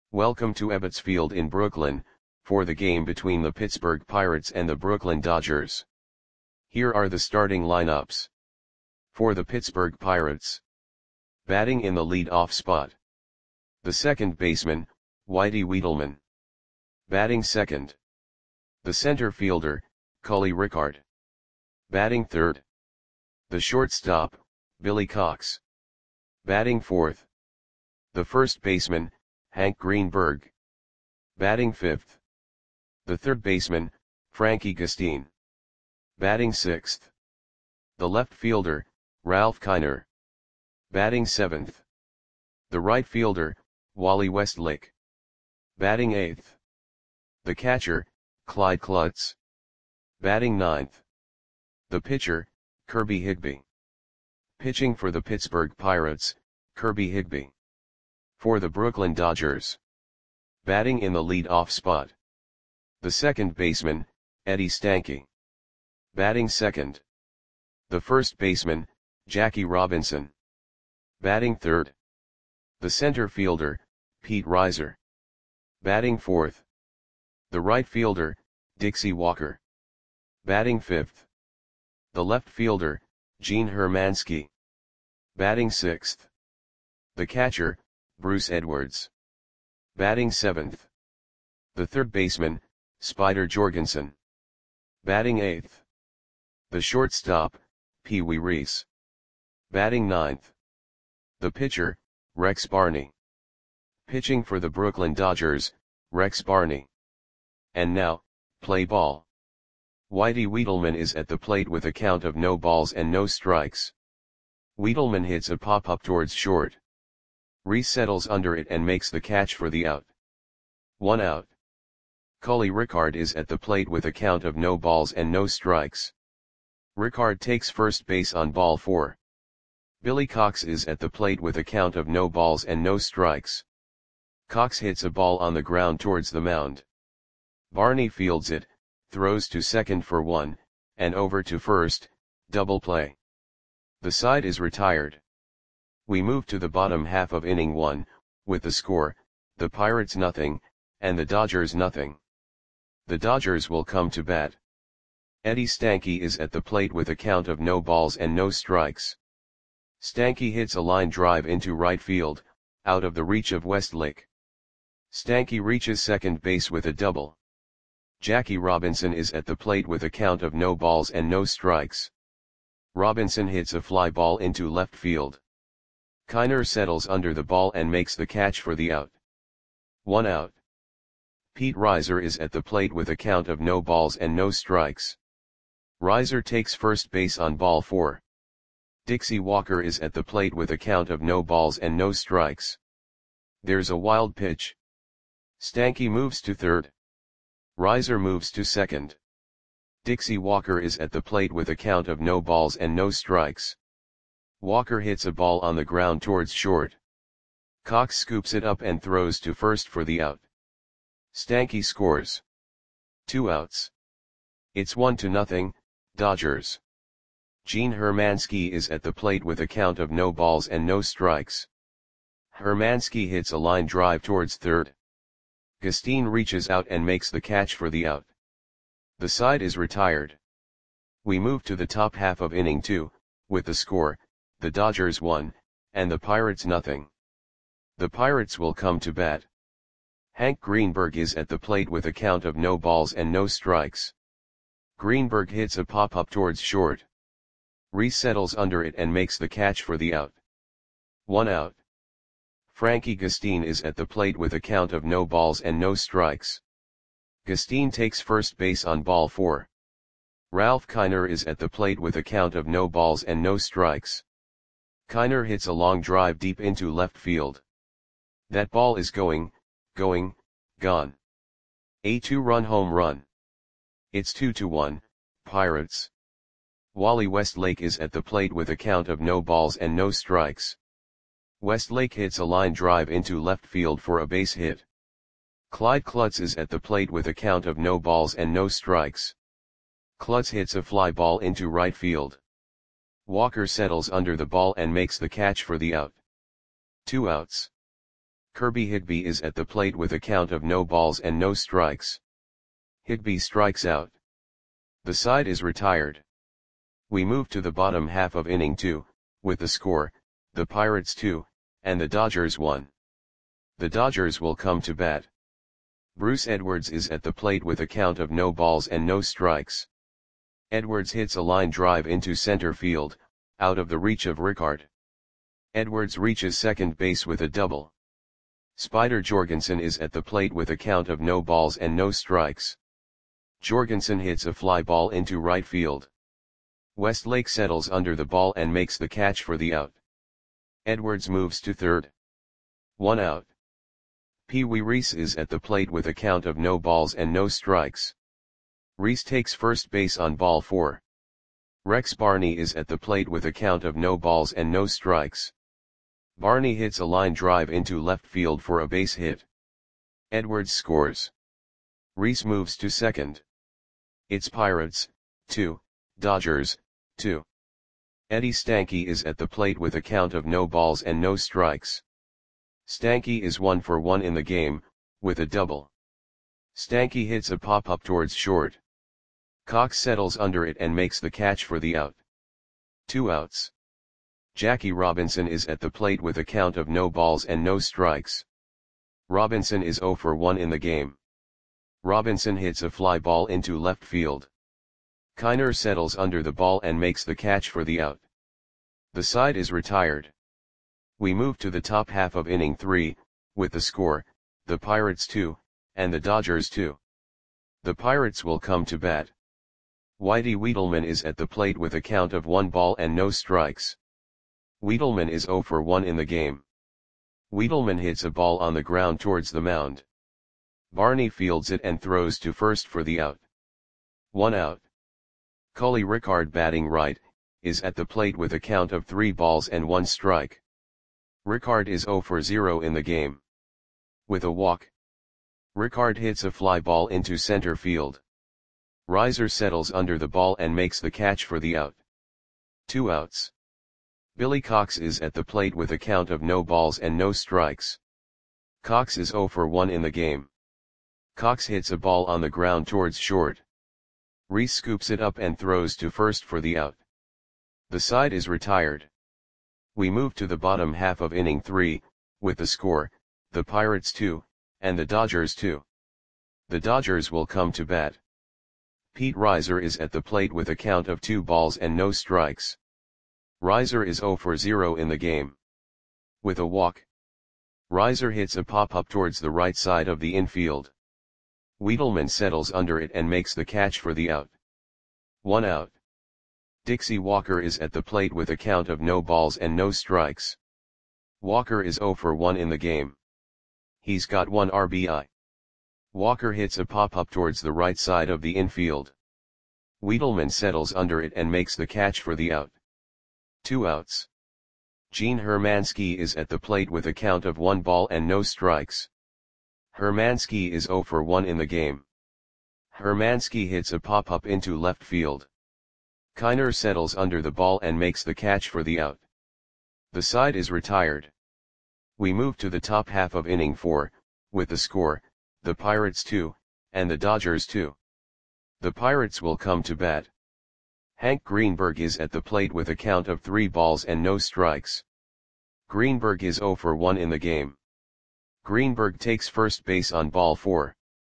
Welcome to Ebbets Field in Brooklyn, for the game between the Pittsburgh Pirates and the Brooklyn Dodgers. Here are the starting lineups. For the Pittsburgh Pirates. Batting in the lead-off spot. The second baseman, Whitey Wietelman. Batting second. The center fielder, Cully Rickard. Batting third. The shortstop, Billy Cox. Batting fourth. The first baseman, Hank Greenberg. Batting fifth. The third baseman, Frankie Gustin. Batting sixth. The left fielder, Ralph Kiner. Batting seventh. The right fielder, Wally Westlake. Batting eighth. The catcher, Clyde Klutz. Batting ninth. The pitcher, Kirby Higbee. Pitching for the Pittsburgh Pirates, Kirby Higbee. For the Brooklyn Dodgers. Batting in the lead-off spot. The second baseman, Eddie Stanky. Batting second. The first baseman, Jackie Robinson. Batting third. The center fielder, Pete Reiser. Batting fourth. The right fielder, Dixie Walker. Batting fifth. The left fielder, Gene Hermansky. Batting sixth. The catcher, Bruce Edwards. Batting seventh. The third baseman, Spider Jorgensen. Batting eighth. The shortstop, Pee Wee Reese. Batting ninth. The pitcher, Rex Barney. Pitching for the Brooklyn Dodgers, Rex Barney. And now, play ball. Whitey Wietelman is at the plate with a count of no balls and no strikes. Wietelman hits a pop-up towards short. Reese settles under it and makes the catch for the out. 1 out. Cully Rickard is at the plate with a count of no balls and no strikes. Rickard takes first base on ball 4. Billy Cox is at the plate with a count of no balls and no strikes. Cox hits a ball on the ground towards the mound. Barney fields it, throws to second for 1, and over to first, double play. The side is retired. We move to the bottom half of inning 1, with the score, the Pirates nothing, and the Dodgers nothing. The Dodgers will come to bat. Eddie Stanky is at the plate with a count of no balls and no strikes. Stanky hits a line drive into right field, out of the reach of Westlake. Stanky reaches second base with a double. Jackie Robinson is at the plate with a count of no balls and no strikes. Robinson hits a fly ball into left field. Kiner settles under the ball and makes the catch for the out. 1 out. Pete Reiser is at the plate with a count of no balls and no strikes. Reiser takes first base on ball 4. Dixie Walker is at the plate with a count of no balls and no strikes. There's a wild pitch. Stanky moves to third. Reiser moves to second. Dixie Walker is at the plate with a count of no balls and no strikes. Walker hits a ball on the ground towards short. Cox scoops it up and throws to first for the out. Stanky scores. 2 outs. It's 1-0, Dodgers. Gene Hermansky is at the plate with a count of no balls and no strikes. Hermansky hits a line drive towards third. Gustin reaches out and makes the catch for the out. The side is retired. We move to the top half of inning 2, with the score, the Dodgers 1, and the Pirates nothing. The Pirates will come to bat. Hank Greenberg is at the plate with a count of no balls and no strikes. Greenberg hits a pop-up towards short. Reese settles under it and makes the catch for the out. 1 out. Frankie Gustin is at the plate with a count of no balls and no strikes. Gustin takes first base on ball 4. Ralph Kiner is at the plate with a count of no balls and no strikes. Kiner hits a long drive deep into left field. That ball is gone. A 2-run home run. It's 2-1, Pirates. Wally Westlake is at the plate with a count of no balls and no strikes. Westlake hits a line drive into left field for a base hit. Clyde Klutz is at the plate with a count of no balls and no strikes. Klutz hits a fly ball into right field. Walker settles under the ball and makes the catch for the out. 2 outs. Kirby Higby is at the plate with a count of no balls and no strikes. Higby strikes out. The side is retired. We move to the bottom half of inning 2, with the score, the Pirates 2, and the Dodgers 1. The Dodgers will come to bat. Bruce Edwards is at the plate with a count of no balls and no strikes. Edwards hits a line drive into center field, out of the reach of Rickard. Edwards reaches second base with a double. Spider Jorgensen is at the plate with a count of no balls and no strikes. Jorgensen hits a fly ball into right field. Westlake settles under the ball and makes the catch for the out. Edwards moves to third. 1 out. Pee Wee Reese is at the plate with a count of no balls and no strikes. Reese takes first base on ball 4. Rex Barney is at the plate with a count of no balls and no strikes. Barney hits a line drive into left field for a base hit. Edwards scores. Reese moves to second. It's Pirates, 2, Dodgers, 2. Eddie Stanky is at the plate with a count of no balls and no strikes. Stanky is 1 for 1 in the game, with a double. Stanky hits a pop-up towards short. Cox settles under it and makes the catch for the out. 2 outs. Jackie Robinson is at the plate with a count of no balls and no strikes. Robinson is 0 for 1 in the game. Robinson hits a fly ball into left field. Kiner settles under the ball and makes the catch for the out. The side is retired. We move to the top half of inning 3, with the score, the Pirates 2, and the Dodgers 2. The Pirates will come to bat. Whitey Wiedelman is at the plate with a count of 1 ball and no strikes. Wiedelman is 0 for 1 in the game. Wiedelman hits a ball on the ground towards the mound. Barney fields it and throws to first for the out. 1 out. Cully Rickard, batting right, is at the plate with a count of 3 balls and 1 strike. Rickard is 0 for 0 in the game. With a walk. Rickard hits a fly ball into center field. Reiser settles under the ball and makes the catch for the out. 2 outs. Billy Cox is at the plate with a count of no balls and no strikes. Cox is 0 for 1 in the game. Cox hits a ball on the ground towards short. Reese scoops it up and throws to first for the out. The side is retired. We move to the bottom half of inning 3, with the score, the Pirates 2, and the Dodgers 2. The Dodgers will come to bat. Pete Reiser is at the plate with a count of 2 balls and no strikes. Reiser is 0 for 0 in the game. With a walk. Reiser hits a pop-up towards the right side of the infield. Wiedelman settles under it and makes the catch for the out. 1 out. Dixie Walker is at the plate with a count of no balls and no strikes. Walker is 0 for 1 in the game. He's got 1 RBI. Walker hits a pop-up towards the right side of the infield. Wiedelman settles under it and makes the catch for the out. 2 outs. Gene Hermansky is at the plate with a count of 1 ball and no strikes. Hermansky is 0 for 1 in the game. Hermansky hits a pop-up into left field. Kiner settles under the ball and makes the catch for the out. The side is retired. We move to the top half of inning 4, with the score, the Pirates 2, and the Dodgers 2. The Pirates will come to bat. Hank Greenberg is at the plate with a count of 3 balls and no strikes. Greenberg is 0 for 1 in the game. Greenberg takes first base on ball 4.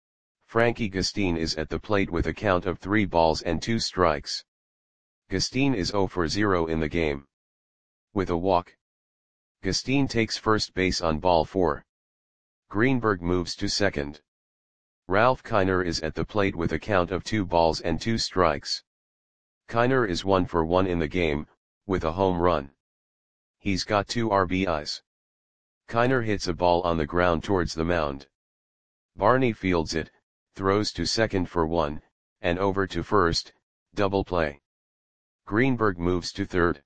Frankie Gustine is at the plate with a count of 3 balls and 2 strikes. Gustine is 0 for 0 in the game. With a walk. Gustine takes first base on ball 4. Greenberg moves to second. Ralph Kiner is at the plate with a count of 2 balls and 2 strikes. Kiner is 1 for 1 in the game, with a home run. He's got 2 RBIs. Kiner hits a ball on the ground towards the mound. Barney fields it, throws to second for 1, and over to first, double play. Greenberg moves to third.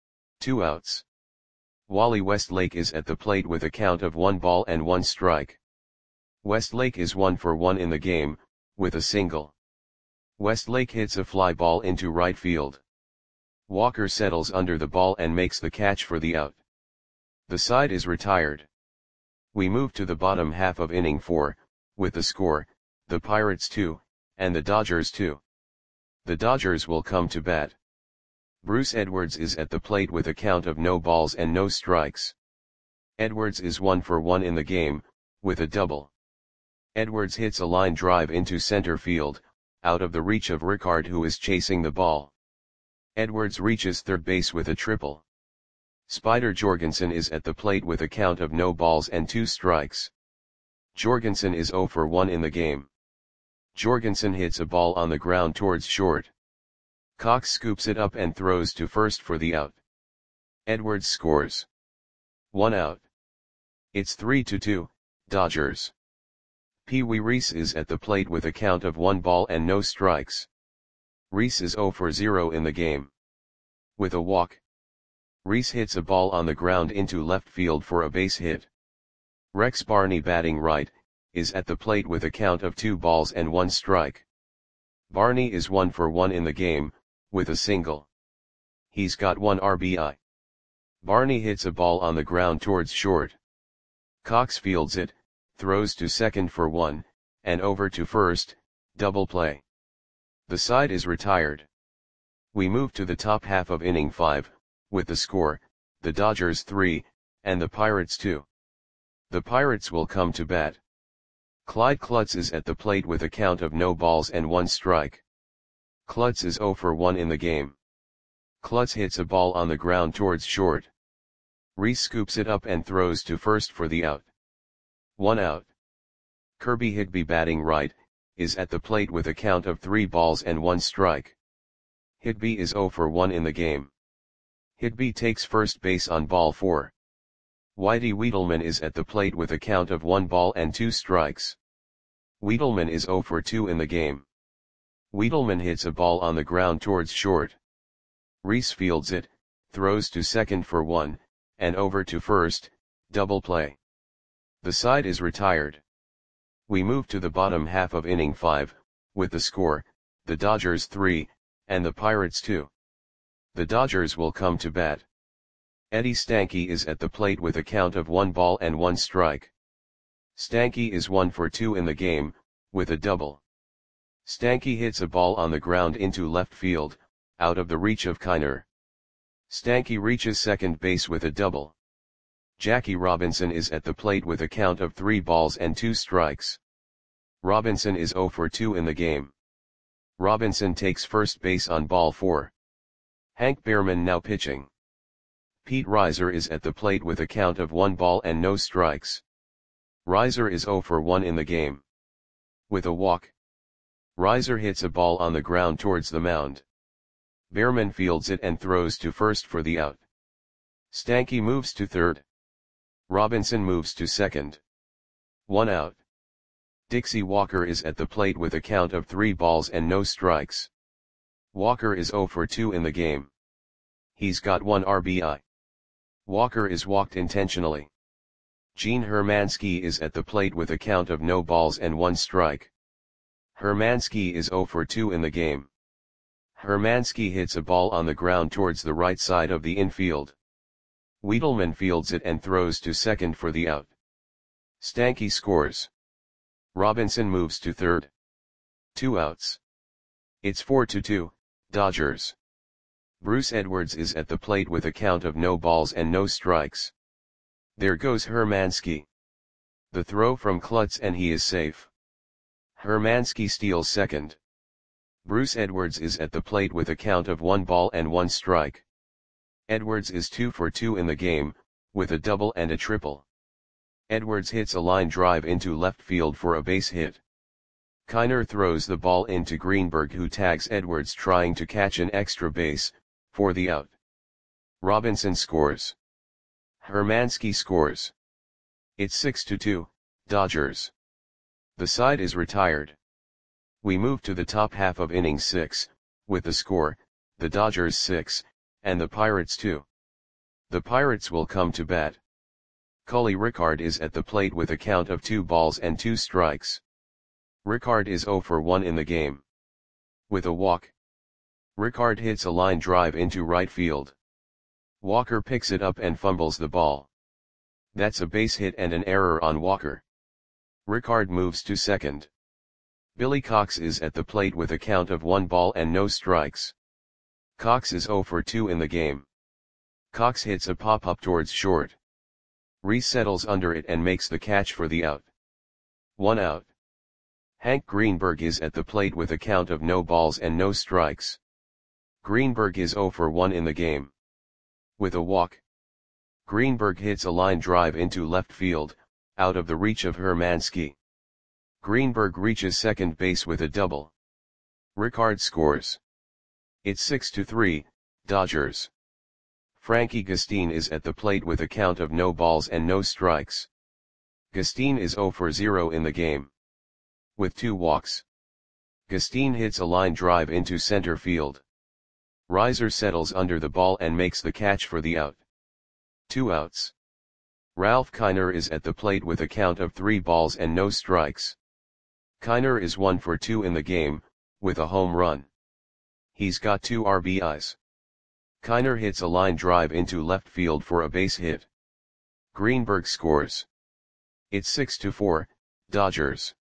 2 outs. Wally Westlake is at the plate with a count of 1 ball and 1 strike. Westlake is 1 for 1 in the game, with a single. Westlake hits a fly ball into right field. Walker settles under the ball and makes the catch for the out. The side is retired. We move to the bottom half of inning 4, with the score, the Pirates 2, and the Dodgers 2. The Dodgers will come to bat. Bruce Edwards is at the plate with a count of no balls and no strikes. Edwards is 1 for 1 in the game, with a double. Edwards hits a line drive into center field, out of the reach of Rickard, who is chasing the ball. Edwards reaches third base with a triple. Spider Jorgensen is at the plate with a count of no balls and 2 strikes. Jorgensen is 0 for 1 in the game. Jorgensen hits a ball on the ground towards short. Cox scoops it up and throws to first for the out. Edwards scores. 1 out. It's 3-2, Dodgers. Pee Wee Reese is at the plate with a count of 1 ball and no strikes. Reese is 0 for 0 in the game. With a walk. Reese hits a ball on the ground into left field for a base hit. Rex Barney, batting right, is at the plate with a count of 2 balls and 1 strike. Barney is 1 for 1 in the game, with a single. He's got 1 RBI. Barney hits a ball on the ground towards short. Cox fields it, throws to second for 1, and over to first, double play. The side is retired. We move to the top half of inning 5, with the score, the Dodgers 3, and the Pirates 2. The Pirates will come to bat. Clyde Klutz is at the plate with a count of no balls and 1 strike. Klutz is 0 for 1 in the game. Klutz hits a ball on the ground towards short. Reese scoops it up and throws to first for the out. 1 out. Kirby Higby, batting right, is at the plate with a count of 3 balls and 1 strike. Higby is 0 for 1 in the game. Higby takes first base on ball 4. Whitey Wiedelman is at the plate with a count of 1 ball and 2 strikes. Wiedelman is 0 for 2 in the game. Wiedelman hits a ball on the ground towards short. Reese fields it, throws to second for 1, and over to first, double play. The side is retired. We move to the bottom half of inning 5, with the score, the Dodgers 3, and the Pirates 2. The Dodgers will come to bat. Eddie Stanky is at the plate with a count of 1 ball and 1 strike. Stanky is 1 for 2 in the game, with a double. Stanky hits a ball on the ground into left field, out of the reach of Kiner. Stanky reaches second base with a double. Jackie Robinson is at the plate with a count of 3 balls and 2 strikes. Robinson is 0 for 2 in the game. Robinson takes first base on ball 4. Hank Behrman now pitching. Pete Reiser is at the plate with a count of 1 ball and no strikes. Reiser is 0 for 1 in the game. With a walk. Reiser hits a ball on the ground towards the mound. Behrman fields it and throws to first for the out. Stanky moves to third. Robinson moves to second. 1 out. Dixie Walker is at the plate with a count of 3 balls and no strikes. Walker is 0 for 2 in the game. He's got 1 RBI. Walker is walked intentionally. Gene Hermansky is at the plate with a count of no balls and 1 strike. Hermansky is 0 for 2 in the game. Hermansky hits a ball on the ground towards the right side of the infield. Wiedelman fields it and throws to second for the out. Stanky scores. Robinson moves to third. 2 outs. It's 4-2, Dodgers. Bruce Edwards is at the plate with a count of no balls and no strikes. There goes Hermansky. The throw from Klutz and he is safe. Hermansky steals second. Bruce Edwards is at the plate with a count of 1 ball and 1 strike. Edwards is 2 for 2 in the game, with a double and a triple. Edwards hits a line drive into left field for a base hit. Kiner throws the ball into Greenberg, who tags Edwards trying to catch an extra base, for the out. Robinson scores. Hermansky scores. It's 6-2, Dodgers. The side is retired. We move to the top half of inning 6, with the score, the Dodgers 6, and the Pirates 2. The Pirates will come to bat. Cully Rickard is at the plate with a count of 2 balls and 2 strikes. Rickard is 0 for 1 in the game. With a walk. Rickard hits a line drive into right field. Walker picks it up and fumbles the ball. That's a base hit and an error on Walker. Rickard moves to second. Billy Cox is at the plate with a count of 1 ball and no strikes. Cox is 0 for 2 in the game. Cox hits a pop-up towards short. Rhys settles under it and makes the catch for the out. 1 out. Hank Greenberg is at the plate with a count of no balls and no strikes. Greenberg is 0 for 1 in the game. With a walk. Greenberg hits a line drive into left field, out of the reach of Hermansky. Greenberg reaches second base with a double. Rickard scores. It's 6-3, Dodgers. Frankie Gustin is at the plate with a count of no balls and no strikes. Gustin is 0 for 0 in the game. With 2 walks. Gustin hits a line drive into center field. Reiser settles under the ball and makes the catch for the out. 2 outs. Ralph Kiner is at the plate with a count of 3 balls and no strikes. Kiner is 1 for 2 in the game, with a home run. He's got 2 RBIs. Kiner hits a line drive into left field for a base hit. Greenberg scores. It's 6-4, Dodgers.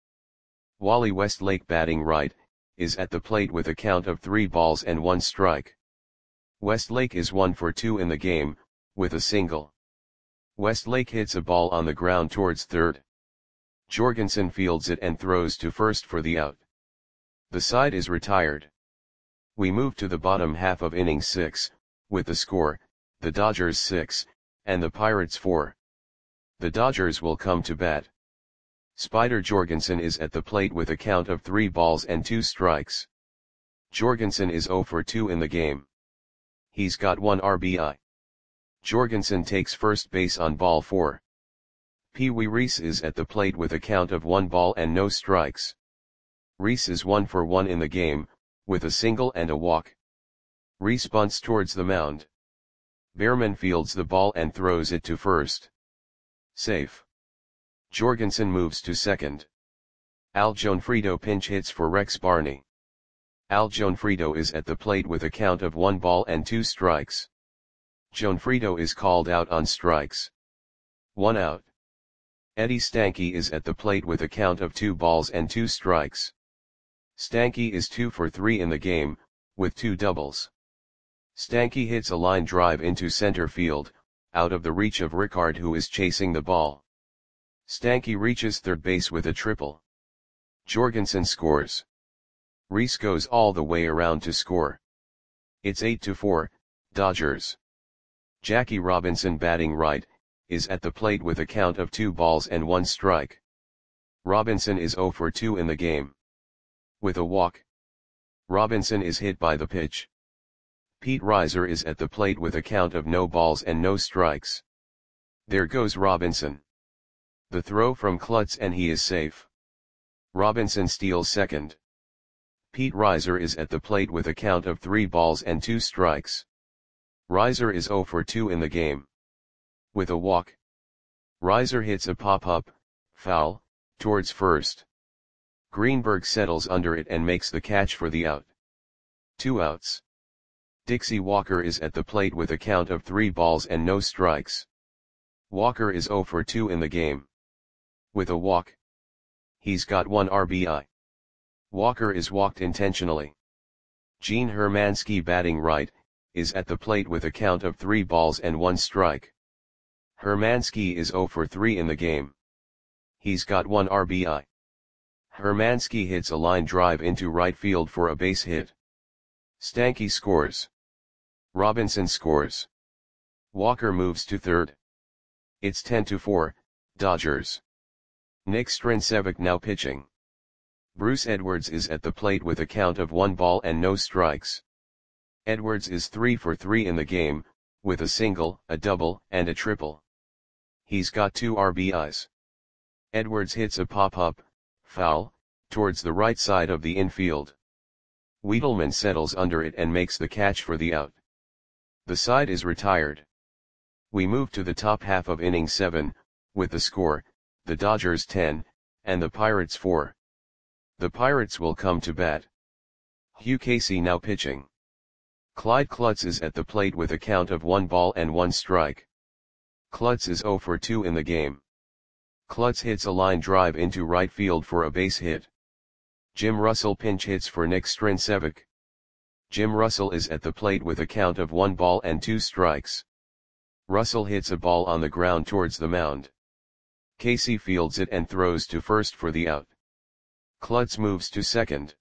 Wally Westlake, batting right, is at the plate with a count of 3 balls and 1 strike. Westlake is 1 for 2 in the game, with a single. Westlake hits a ball on the ground towards third. Jorgensen fields it and throws to first for the out. The side is retired. We move to the bottom half of inning 6, with the score, the Dodgers 6, and the Pirates 4. The Dodgers will come to bat. Spider Jorgensen is at the plate with a count of 3 balls and 2 strikes. Jorgensen is 0 for 2 in the game. He's got 1 RBI. Jorgensen takes first base on ball 4. Pee Wee Reese is at the plate with a count of 1 ball and no strikes. Reese is 1 for 1 in the game, with a single and a walk. Reese bunts towards the mound. Behrman fields the ball and throws it to first. Safe. Jorgensen moves to second. Al Gionfriddo pinch hits for Rex Barney. Al Gionfriddo is at the plate with a count of 1 ball and 2 strikes. Gionfriddo is called out on strikes. 1 out. Eddie Stanky is at the plate with a count of 2 balls and 2 strikes. Stanky is 2 for 3 in the game, with 2 doubles. Stanky hits a line drive into center field, out of the reach of Rickard, who is chasing the ball. Stanky reaches third base with a triple. Jorgensen scores. Reese goes all the way around to score. It's 8-4, Dodgers. Jackie Robinson, batting right, is at the plate with a count of 2 balls and 1 strike. Robinson is 0 for 2 in the game. With a walk. Robinson is hit by the pitch. Pete Reiser is at the plate with a count of no balls and no strikes. There goes Robinson. The throw from Klutz and he is safe. Robinson steals second. Pete Reiser is at the plate with a count of 3 balls and 2 strikes. Reiser is 0 for 2 in the game. With a walk. Reiser hits a pop-up, foul, towards first. Greenberg settles under it and makes the catch for the out. 2 outs. Dixie Walker is at the plate with a count of 3 balls and no strikes. Walker is 0 for 2 in the game. With a walk. He's got 1 RBI. Walker is walked intentionally. Gene Hermansky, batting right, is at the plate with a count of 3 balls and 1 strike. Hermansky is 0 for 3 in the game. He's got 1 RBI. Hermansky hits a line drive into right field for a base hit. Stanky scores. Robinson scores. Walker moves to third. It's 10-4, Dodgers. Nick Strincevic now pitching. Bruce Edwards is at the plate with a count of 1 ball and no strikes. Edwards is 3 for 3 in the game, with a single, a double, and a triple. He's got 2 RBIs. Edwards hits a pop-up, foul, towards the right side of the infield. Wiedelman settles under it and makes the catch for the out. The side is retired. We move to the top half of inning 7, with the score, the Dodgers 10, and the Pirates 4. The Pirates will come to bat. Hugh Casey now pitching. Clyde Klutz is at the plate with a count of 1 ball and 1 strike. Klutz is 0 for 2 in the game. Klutz hits a line drive into right field for a base hit. Jim Russell pinch hits for Nick Strincevic. Jim Russell is at the plate with a count of 1 ball and 2 strikes. Russell hits a ball on the ground towards the mound. Casey fields it and throws to first for the out. Klutz moves to second.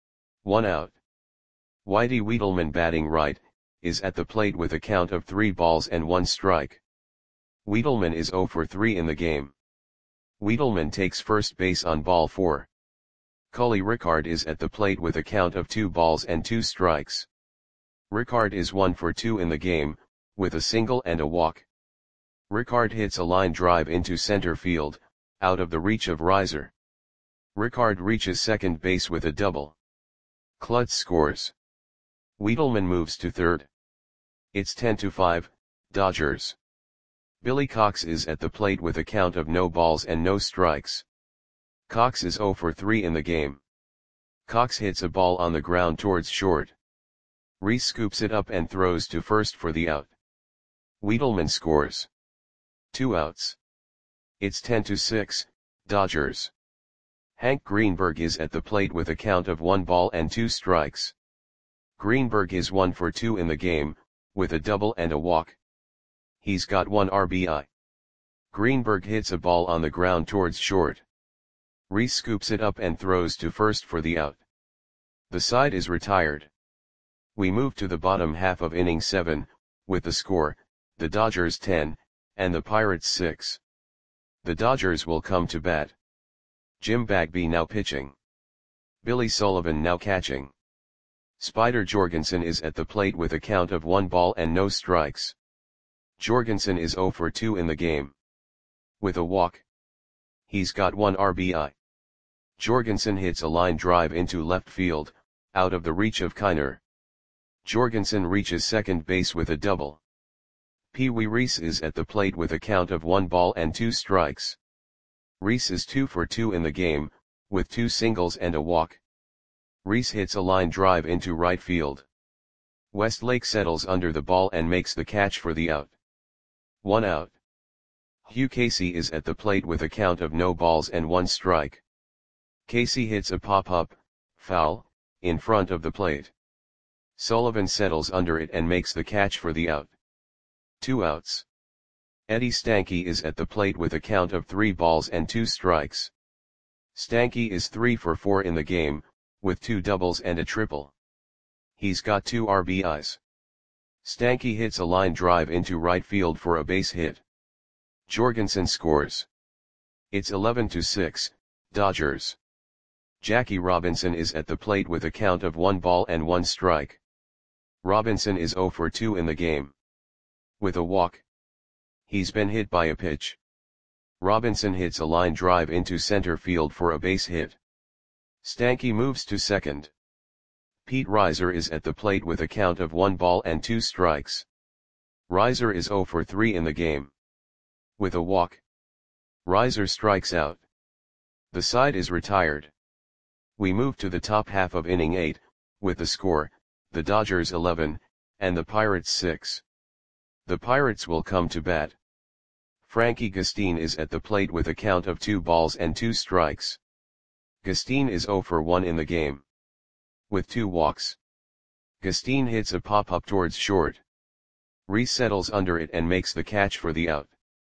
1 out. Whitey Wiedelman, batting right, is at the plate with a count of 3 balls and 1 strike. Wiedelman is 0 for 3 in the game. Wiedelman takes first base on ball 4. Cully Ricard is at the plate with a count of 2 balls and 2 strikes. Ricard is 1 for 2 in the game, with a single and a walk. Ricard hits a line drive into center field, out of the reach of Reiser. Ricard reaches second base with a double. Klutz scores. Wiedelman moves to third. It's 10-5, Dodgers. Billy Cox is at the plate with a count of no balls and no strikes. Cox is 0 for 3 in the game. Cox hits a ball on the ground towards short. Reese scoops it up and throws to first for the out. Wiedelman scores. 2 outs. It's 10-6, Dodgers. Hank Greenberg is at the plate with a count of 1 ball and 2 strikes. Greenberg is 1 for 2 in the game, with a double and a walk. He's got 1 RBI. Greenberg hits a ball on the ground towards short. Reese scoops it up and throws to first for the out. The side is retired. We move to the bottom half of inning 7, with the score, the Dodgers 10, and the Pirates 6. The Dodgers will come to bat. Jim Bagby now pitching. Billy Sullivan now catching. Spider Jorgensen is at the plate with a count of 1 ball and no strikes. Jorgensen is 0 for 2 in the game. With a walk. He's got 1 RBI. Jorgensen hits a line drive into left field, out of the reach of Kiner. Jorgensen reaches second base with a double. Pee Wee Reese is at the plate with a count of 1 ball and 2 strikes. Reese is 2 for 2 in the game, with 2 singles and a walk. Reese hits a line drive into right field. Westlake settles under the ball and makes the catch for the out. 1 out. Hugh Casey is at the plate with a count of no balls and 1 strike. Casey hits a pop-up, foul, in front of the plate. Sullivan settles under it and makes the catch for the out. 2 outs. Eddie Stanky is at the plate with a count of 3 balls and 2 strikes. Stanky is 3 for 4 in the game, with 2 doubles and a triple. He's got 2 RBIs. Stanky hits a line drive into right field for a base hit. Jorgensen scores. It's 11-6, Dodgers. Jackie Robinson is at the plate with a count of 1 ball and 1 strike. Robinson is 0 for 2 in the game. With a walk. He's been hit by a pitch. Robinson hits a line drive into center field for a base hit. Stanky moves to second. Pete Reiser is at the plate with a count of 1 ball and 2 strikes. Reiser is 0 for 3 in the game. With a walk. Reiser strikes out. The side is retired. We move to the top half of inning 8, with the score, the Dodgers 11, and the Pirates 6. The Pirates will come to bat. Frankie Gustine is at the plate with a count of 2 balls and 2 strikes. Gustine is 0 for 1 in the game. With 2 walks. Gustine hits a pop-up towards short. Reese settles under it and makes the catch for the out.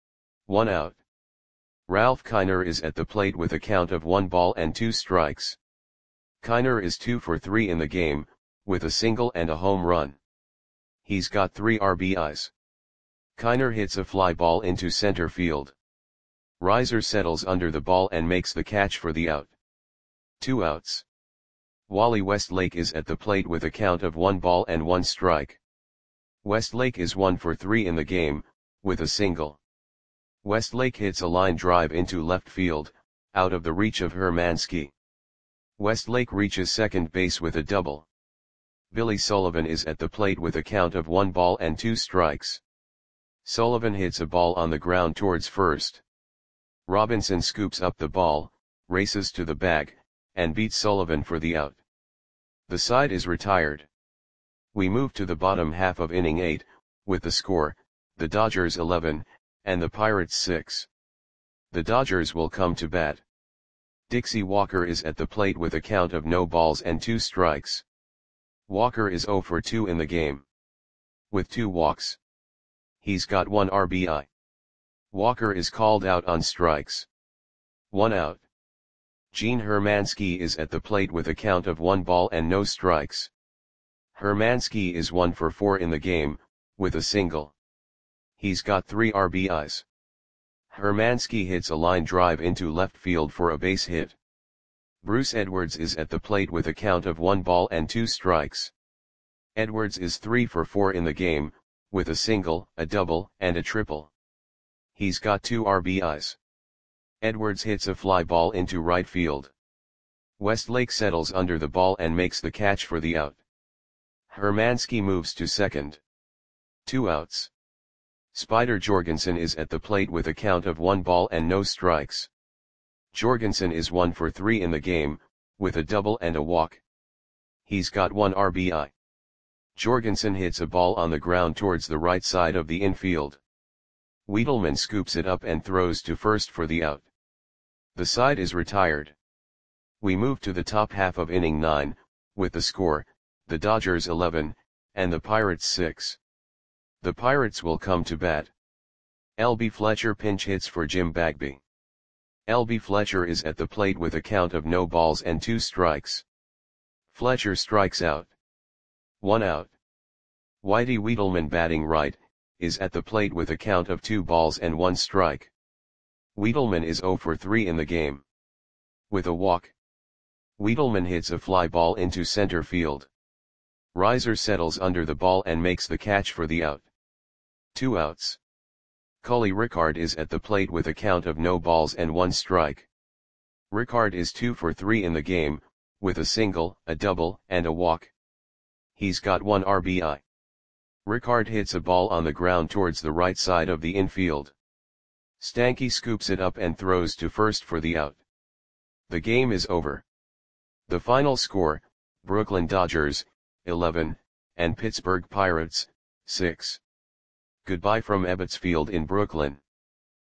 1 out. Ralph Kiner is at the plate with a count of 1 ball and 2 strikes. Kiner is 2 for 3 in the game, with a single and a home run. He's got 3 RBIs. Kiner hits a fly ball into center field. Reiser settles under the ball and makes the catch for the out. 2 outs. Wally Westlake is at the plate with a count of 1 ball and 1 strike. Westlake is 1 for 3 in the game, with a single. Westlake hits a line drive into left field, out of the reach of Hermansky. Westlake reaches second base with a double. Billy Sullivan is at the plate with a count of 1 ball and 2 strikes. Sullivan hits a ball on the ground towards first. Robinson scoops up the ball, races to the bag, and beats Sullivan for the out. The side is retired. We move to the bottom half of inning 8, with the score, the Dodgers 11, and the Pirates 6. The Dodgers will come to bat. Dixie Walker is at the plate with a count of no balls and 2 strikes. Walker is 0 for 2 in the game. With 2 walks. He's got 1 RBI. Walker is called out on strikes. 1 out. Gene Hermansky is at the plate with a count of 1 ball and no strikes. Hermansky is 1 for 4 in the game, with a single. He's got 3 RBIs. Hermansky hits a line drive into left field for a base hit. Bruce Edwards is at the plate with a count of 1 ball and 2 strikes. Edwards is 3 for 4 in the game, with a single, a double, and a triple. He's got 2 RBIs. Edwards hits a fly ball into right field. Westlake settles under the ball and makes the catch for the out. Hermansky moves to second. 2 outs. Spider Jorgensen is at the plate with a count of 1 ball and no strikes. Jorgensen is 1 for 3 in the game, with a double and a walk. He's got 1 RBI. Jorgensen hits a ball on the ground towards the right side of the infield. Wiedelman scoops it up and throws to first for the out. The side is retired. We move to the top half of inning 9, with the score, the Dodgers 11, and the Pirates 6. The Pirates will come to bat. L.B. Fletcher pinch hits for Jim Bagby. L.B. Fletcher is at the plate with a count of no balls and 2 strikes. Fletcher strikes out. 1 out. Whitey Wiedelman batting right, is at the plate with a count of 2 balls and 1 strike. Wiedelman is 0 for 3 in the game. With a walk. Wiedelman hits a fly ball into center field. Reiser settles under the ball and makes the catch for the out. 2 outs. Cully Rickard is at the plate with a count of no balls and 1 strike. Rickard is 2 for 3 in the game, with a single, a double, and a walk. He's got 1 RBI. Rickard hits a ball on the ground towards the right side of the infield. Stanky scoops it up and throws to first for the out. The game is over. The final score, Brooklyn Dodgers, 11, and Pittsburgh Pirates, 6. Goodbye from Ebbets Field in Brooklyn.